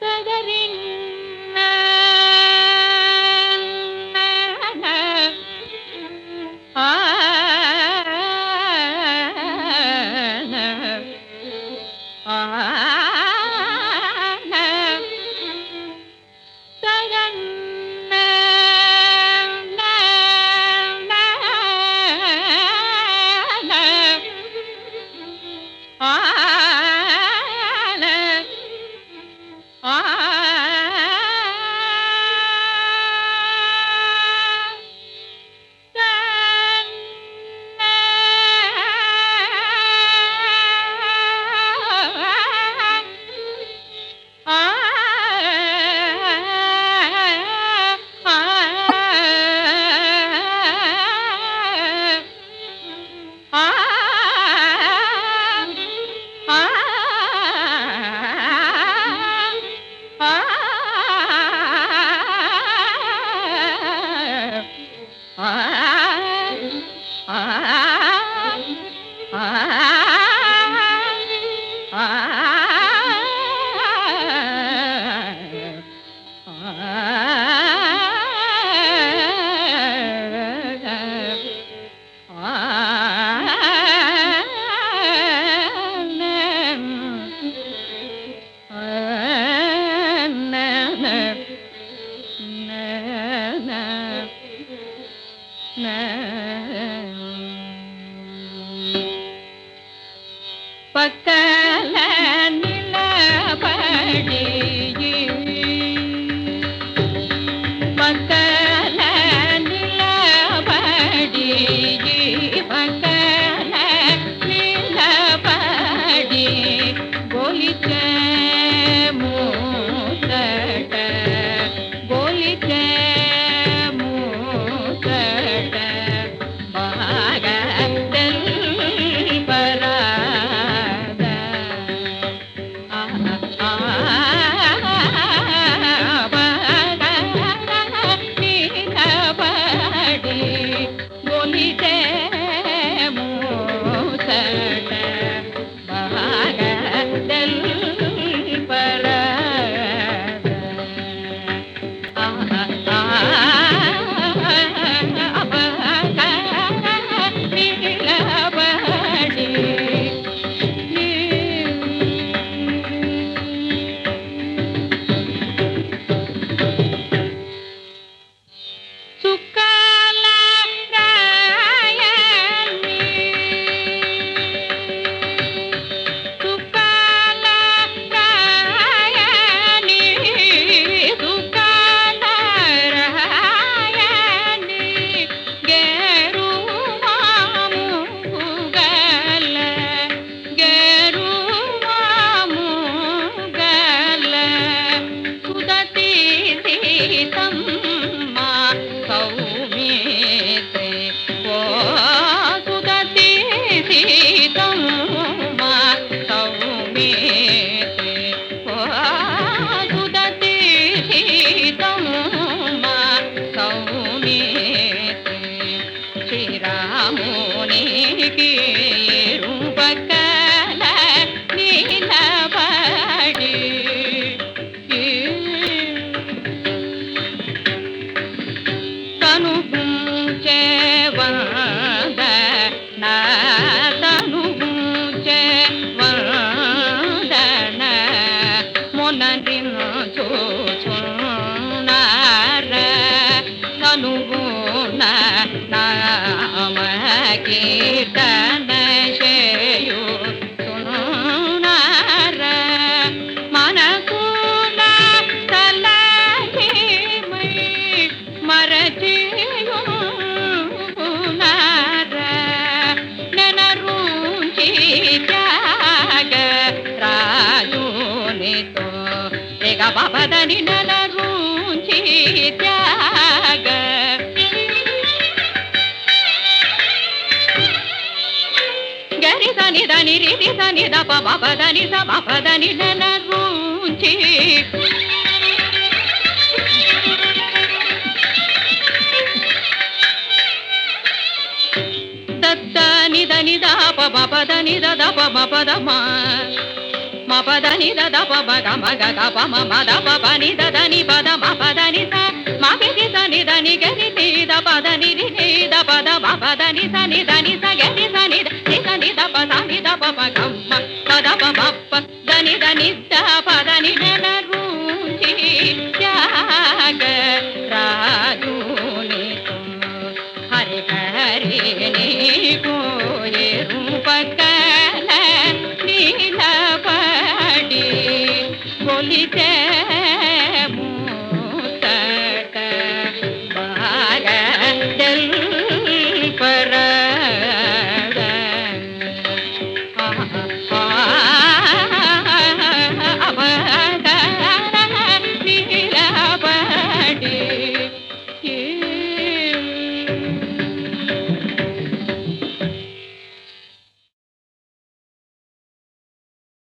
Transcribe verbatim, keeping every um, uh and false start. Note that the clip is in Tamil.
பக்கல நிலபடி பக்கல நிலபடி பக்கல நிலபடி கோலிச்ச மூத்தட கோலிச்ச மூத்தட பாகதல் பரா Babadani nala runchi tyaga Gari sani dani riti sani da pa babadani sa babadani nala runchi Datta ni dani da pa babadani da da pa babada ma ma దని ద ప బ గ మ గ గ ప మ మ ద ప ప ని ద ద ని ప ద మ ప ద ని స మ గ రి స ని ద ని గ రి ని ద ప ద ని రి ని ద ప ద మ ప ద ని స ని ద ని స గ రి స ని ద ని స ని ద ప స ని ద ప ప గ మ ప ద ప మ ప ద ని ద ని ద ప ద ని ద